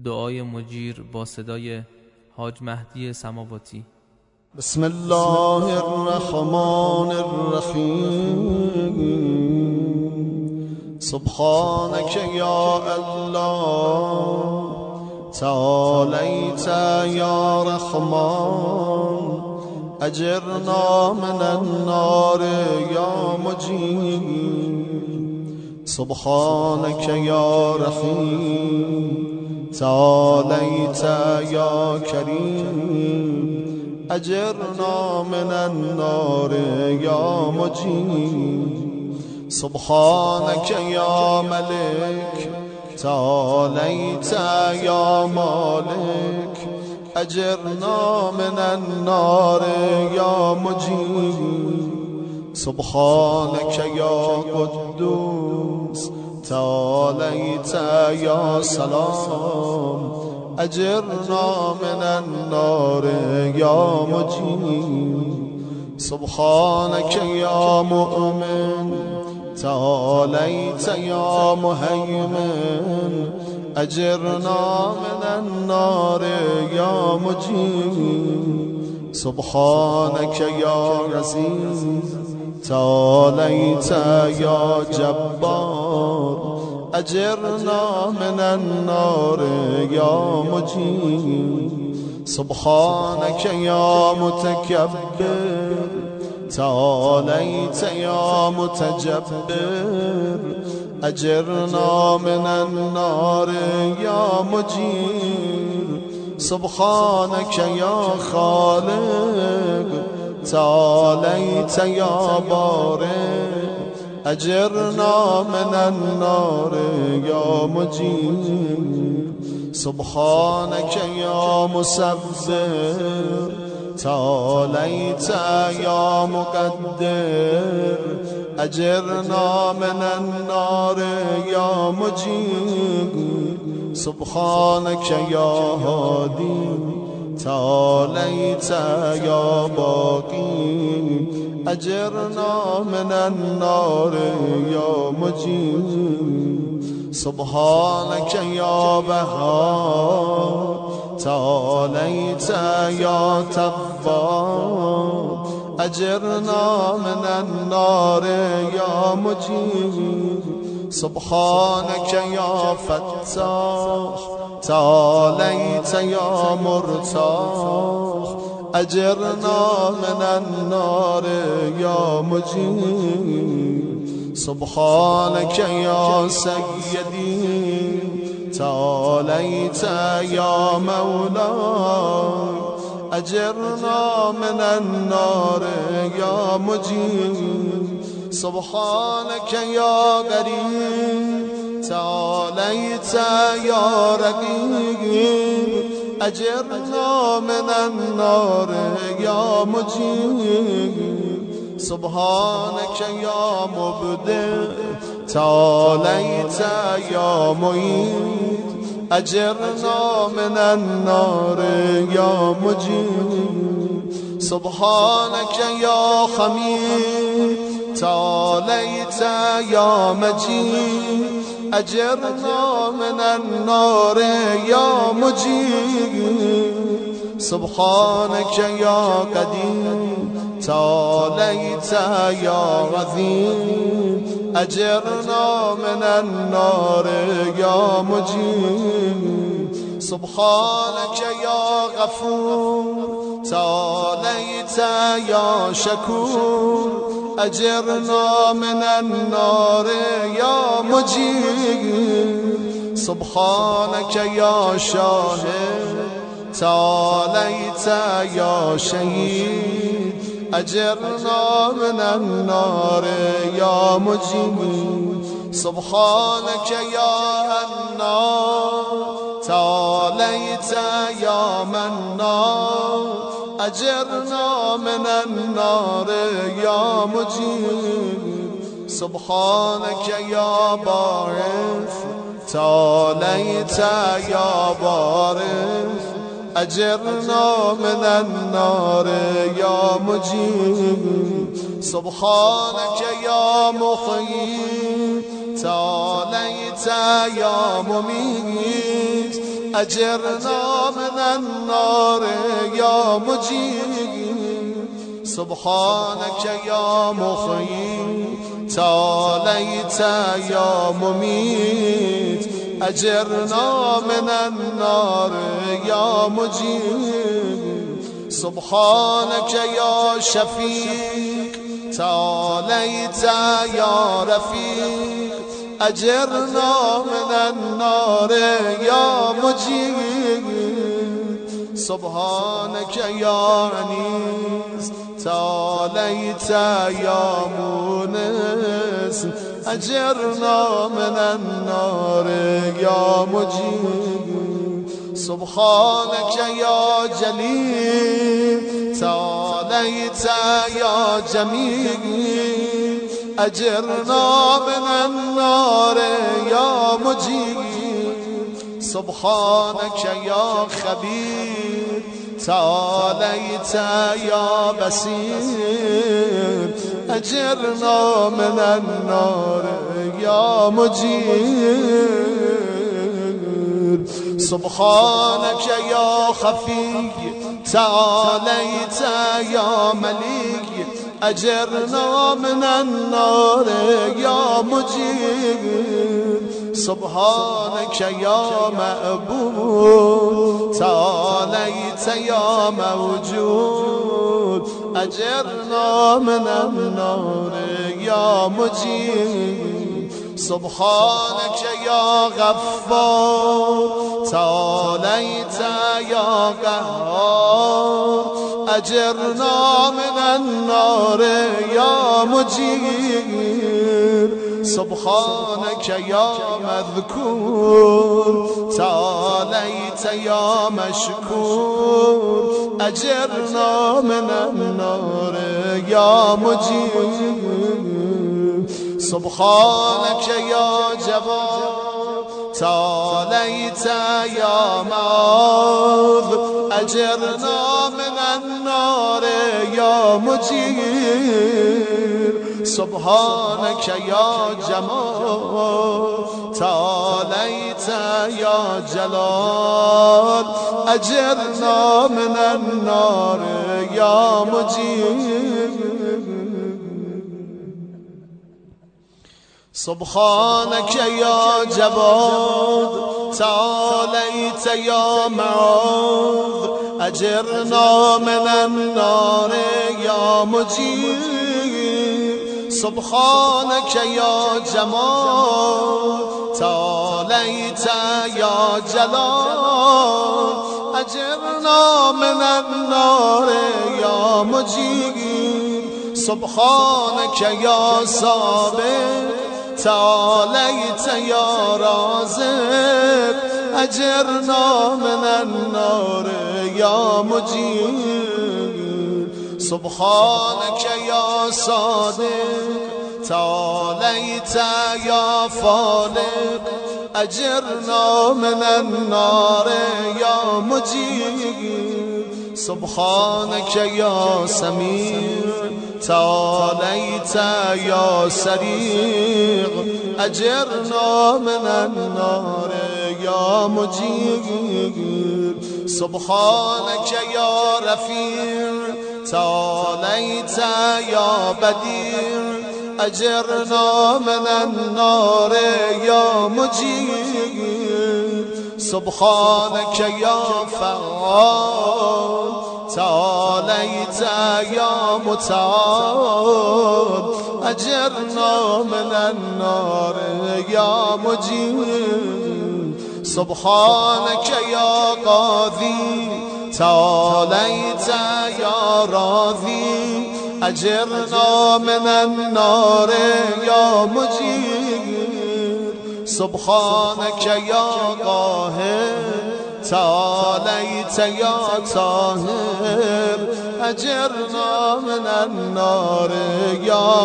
دعای مجیر با صدای حاج مهدی سماواتی. بسم الله الرحمن الرحیم. سبحانك یا الله تعالیت یا رحمان، اجرنا من النار یا مجیر. سبحانك یا رحیم تعالیت یا کریم، اجرنا من النار یا مجیر. سبحانك یا ملک تعالیت یا مالک، اجرنا من النار یا مجیر. سبحانك یا قدوس تعالیت یا سلام، اجرنا من النار یا مجیر. سبحانك یا مؤمن تعالیت یا مهیمن، اجرنا من النار یا مجیر. سبحانك یا عزیز تعالیت یا جبار، اجرنا من النار یا مجیر. سبحانك یا متکبر تعالیت یا متجبر، اجرنا من النار یا مجیر. سبحانك یا خالق تعالیت یا بارئ، اجرنا من النار یا مجیر. سبحانك یا مصبر تعالیت یا مقدر، اجرنا من النار یا مجیر. سبحانك یا هادی تعالیت یا باقی، اجرنا من النار یا مجیر. سبحانك یا بهار تعالیت یا تواب، اجرنا من النار یا مجیر. سبحانك یا فتاح تعالیت یا مرتاح، اجرنا من النار یا مجیر. سبحانك یا سیدی تعالیت یا مولاي، اجرنا من النار یا مجیر. سبحانك یا قریب تعالیت یا رقیب، اجرنا من النار یا مجیر. سبحانك یا مبدع تعالیت یا معید، اجرنا من النار یا مجیر. سبحانك یا خمید تعالیت یا مجید، اجرنا من النار یا مجیر. سبحانك یا قدیم تعالیت یا عظیم، اجرنا من النار یا مجیر. سبحانك یا غفور تعالیت یا شکور، اجرنا من النار یا مجیر. سبحانك یا شاهد تعالیت یا شهید، اجرنا من النار یا مجیر. سبحانك یا حنان تعالیت یا منان، اجرنا من النار یا مجیر. سبحانك یا باعث تعالیت یا بارث، اجرنا من النار یا مجیر. سبحانك یا محیی تعالیت یا ممیت، أجرنا من النار يا مجيب سبحانك يا محيي تعاليت يا مميت أجرنا من النار يا مجيب سبحانك يا شفيق تعاليت يا رفيق أجرنا من النار يا مجيب سبحانك يا أنيس تعاليت يا مونس أجرنا من النار يا مجيب سبحانك يا جليل تعاليت يا جميل أجرنا من النار يا مجيب سبحانك يا خبير تعاليت يا بصير أجرنا من النار يا مجير سبحانك يا خفي تعاليت يا مليك أجرنا من النار يا مجيب سبحانك يا مأبود تعاليت يا موجود أجرنا من النار يا مجيب سبحانك يا غفار تعاليت يا قهار أجرنا من النار يا مجير سبحانك يا مذكور تعاليت يا مشكور أجرنا من النار يا مجير سبحانك يا جواد تعاليت يا معاذ أجرنا من النار يا مجير سبحانك يا جمال تعاليت يا جلال أجرنا من النار يا مجير سبحانك يا جواد تعاليت يا معاذ أجرنا من النار يا مجير سبحانك يا جمال تعاليت يا جلال أجرنا من النار يا مجير سبحانك يا صابر تعاليت يا رازق أجرنا من النار يا مجير سبحانك يا صادق تعاليت يا فالق أجرنا من النار يا مجير سبحانك يا سميع تعاليت يا سريع أجرنا من النار يا مجير سبحانك يا رفيع تعاليت يا بديع أجرنا من النار يا مجير سبحانك يا فعال تعاليت يا متعال أجرنا من النار يا مجير سبحانك يا قاضي تعاليت يا راضي أجرنا من النار يا مجير سبحانك يا قاهر تعاليت يا طاهر أجرنا من النار يا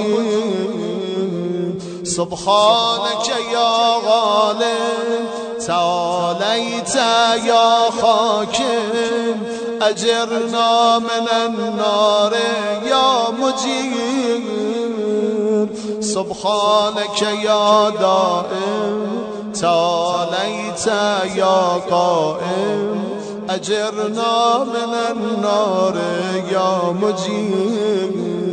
مجير سبحانك يا غالب تعاليت يا حاكم أجرنا من النار يا مجير سبحانك يا دائم تعاليت يا قائم أجرنا من النار يا مجيب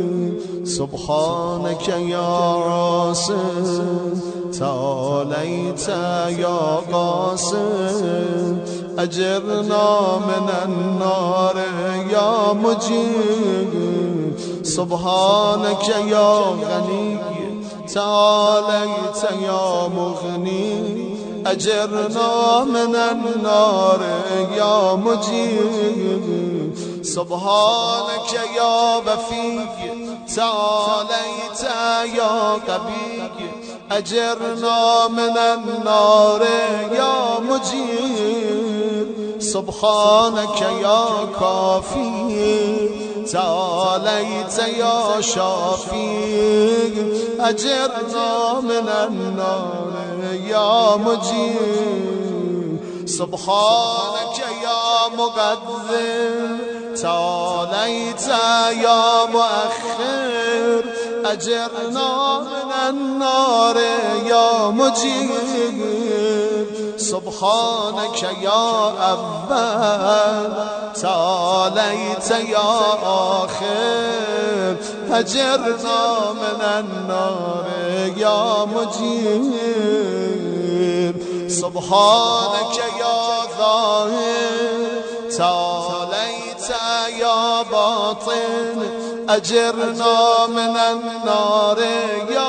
سبحانك يا راسم تعاليت يا قاسم أجرنا من النار يا مجيب سبحانك يا غني تعاليت يا مغني أجرنا من النار يا مجيب سبحانك يا بفي تعاليت يا قبي أجرنا من النار يا مجيب سبحانك يا كافي تعاليت يا شافي أجرنا من النار يا مجيب سبحانك يا مقدم تعاليت يا مؤخر أجرنا من النار يا مجيب سبحانك يا أول تعاليت يا آخر أجرنا من النار يا مجيب سبحانك يا ظاهر تعاليت يا باطن أجرنا من النار يا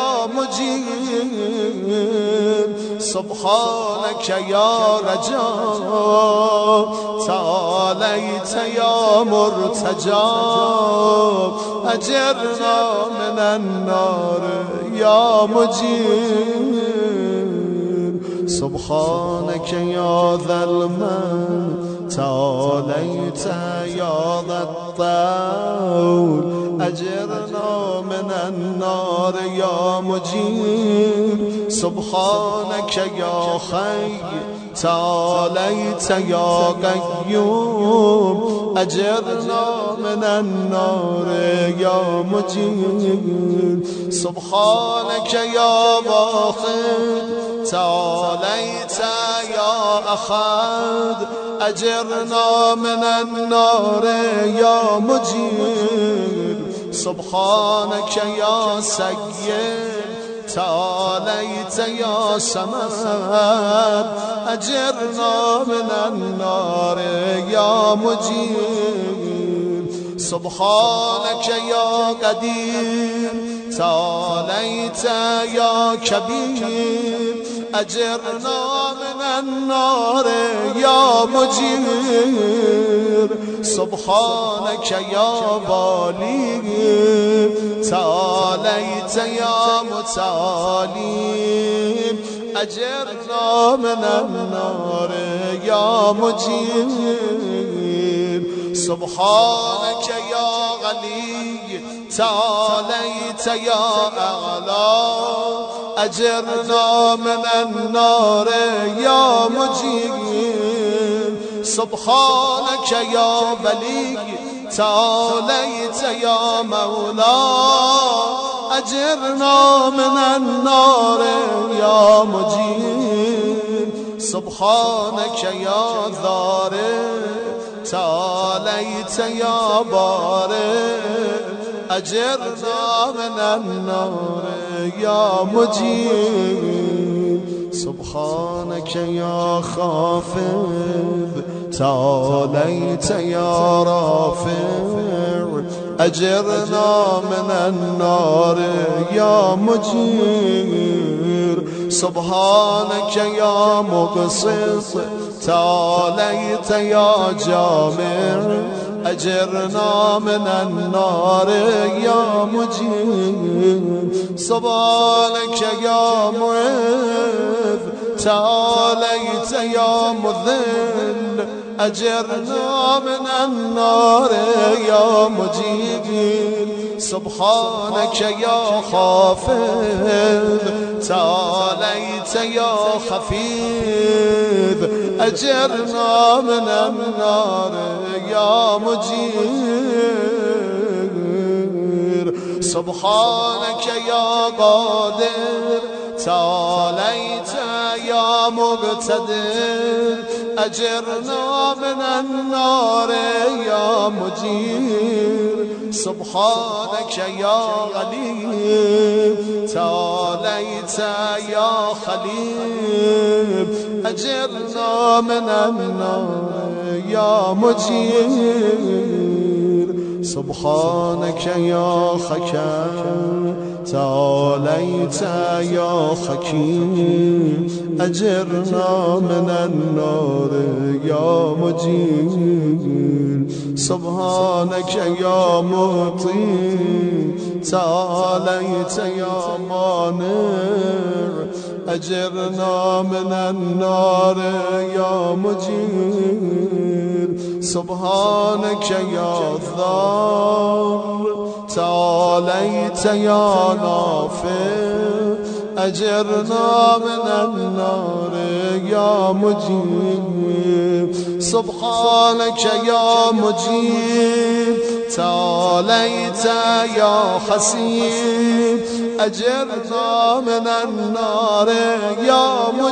مجيب سبحانك يا رجاء تعاليت يا مرتجى أجرنا من النار يا مجيب سبحانك يا ذا المن تعاليت يا ذا الطول أجرنا من النار يا مجيب سبحانك يا خي تعاليت يا قيوم أجرنا من النار يا مجيب سبحانك يا باخر تعاليت يا أحد أجرنا من النار يا مجيب سبحانك يا سيد تعاليت يا سمد أجرنا من النار يا مجيب سبحانك يا قدير تعاليت يا كبير أجرنا من النار يا مجير سبحانك يا بالي تعاليت يا متعالي أجرنا من النار يا مجير سبحانك يا غني تعاليت يا أعلى أجرنا من النار يا مجيب سبحانك يا بلي تعاليت يا مولا أجرنا من النار يا مجيب سبحانك يا ذارئ تعاليت يا بارئ أجرنا من النار يا مجيب سبحانك يا خافض تعاليت يا رافع أجرنا من النار يا مجير سبحانك يا مقسط تعاليت يا جامع أجرنا من النار يا مجير سبحانك يا معذ تعاليت يا مذل أجرنا من النار يا مجيب سبحانك يا خافض تعاليت يا خفيض أجرنا من النار يا مجير سبحانك يا قادر تعاليت يا يا مقتدر أجرنا من النار يا مجير سبحانك يا غليب تعاليت يا خليب أجرنا من النار يا مجير سبحانك يا حكيم تعاليت يا حكيم أجرنا من النار يا مجير سبحانك يا معطي تعاليت يا مانع أجرنا من النار يا مجير سبحانك يا ضار تعاليت يا نافع أجرنا من النار يا مجيب سبحانك يا مجيب تعاليت يا حسيب أجرنا من النار يا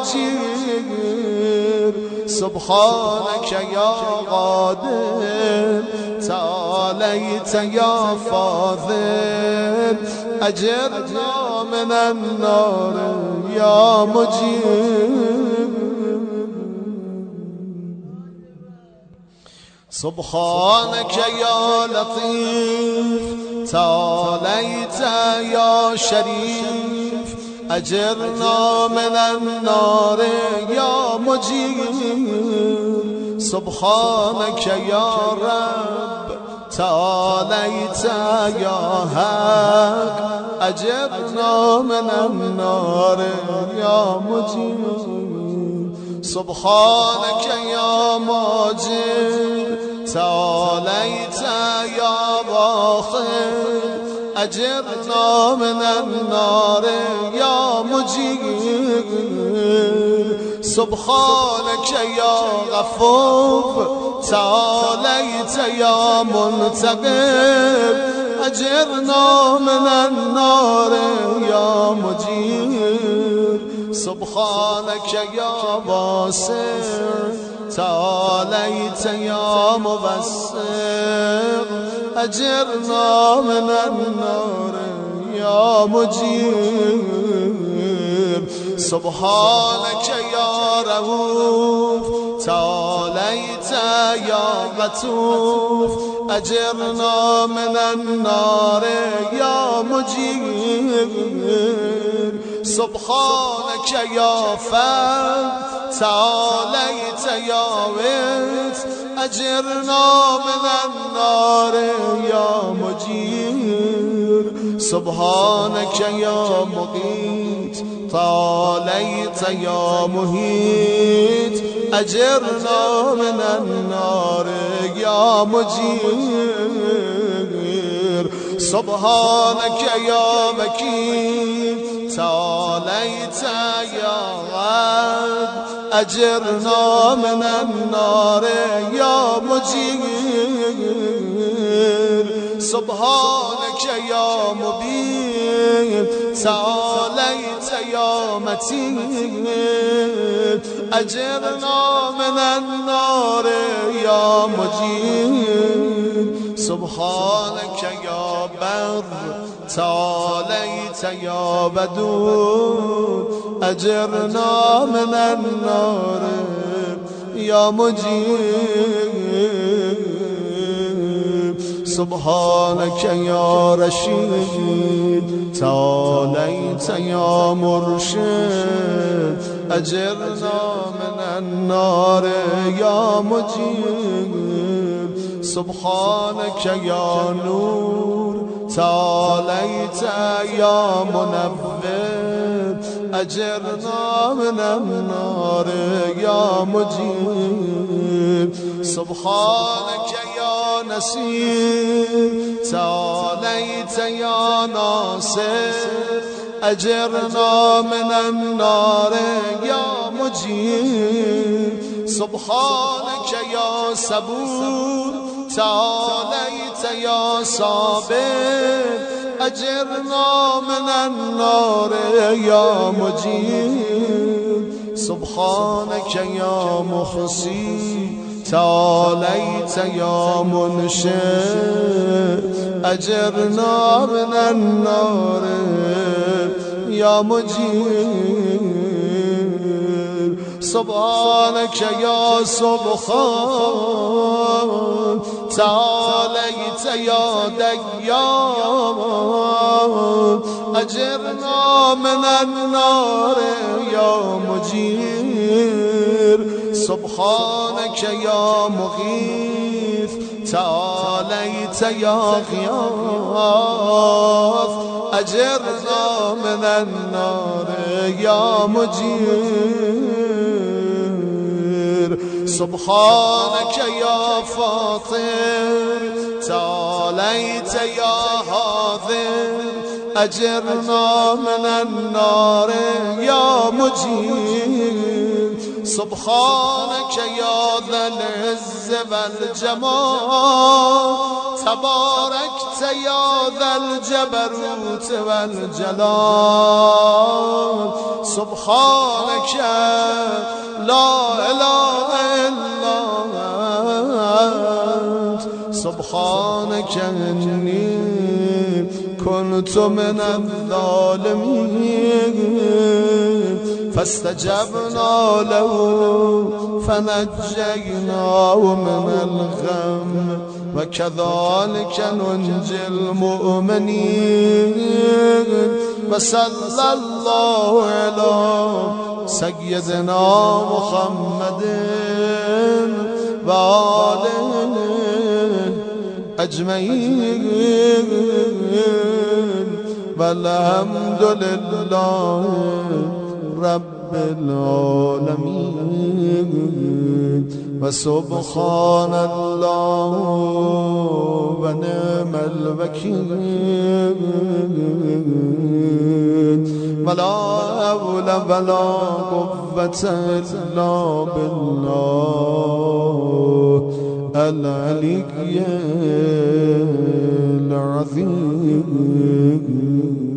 مجيب سبحانك يا قادر تعاليت يا فاضل أجرنا من النار يا مجيب سبحانك يا لطيف تعاليت يا شريف أجرنا من النار يا مجيب سبحانك يا رب تعاليت يا حق أجرنا من النار يا مجيب سبحانك يا ماجد تعاليت يا باخر أجرنا من النار يا مجيب سبحانك يا غفور تعاليت يا منتقم أجرنا من النار يا مجيب سبحانك يا باسر تعاليت يا مبصر أجرنا من النار يا مجيب سبحانك يا رؤوف تعاليت يا غتوف أجرنا من النار يا مجيب سبحانك يا فرد تعاليت يا ويت أجرنا من النار يا مجير سبحانك يا مقيت تعاليت يا مهيت أجرنا من النار يا مجير سبحانك يا مكين تعاليت يا غد أجرنا من النار يا مجير سبحانك يا مبين تعاليت يا متين أجرنا من النار يا مجير سبحانك يا بر تعاليت يا بدور أجرنا من النار يا مجيب سبحانك يا رشيد تعاليت يا مرشد أجرنا من النار يا مجيب سبحانك يا نور تعاليت يا منور أجرنا من النار يا مجيب سبحانك يا نصير تعاليت يا ناصر أجرنا من النار يا مجيب سبحانك يا صبور تعاليت يا صابر أجرنا من النار يا مجيب سبحانك يا محصي تعاليت يا منشئ أجرنا من النار يا مجير سبحانك يا سبحان تعاليت يا ديان أجرنا من النار يا مجير سبحانك يا مغيث تعاليت يا غياث أجرنا من النار يا مجير سبحانك يا فاطر تعاليت يا هاذر أجرنا من النار يا مجير سبحانك يا ذا العز والجمال تباركت يا ذا الجبروت والجلال سبحانك لا إله إلا أنت سبحانك إني كنت من الظالمين فاستجبنا له فنجيناه من الغم وكذلك ننجي المؤمنين وصلى الله على سيدنا محمد وآله أجمعين والحمد لله رب العالمين وسبحان الله ونعم الوكيل ولا حول ولا قوة إلا بالله العلي العظيم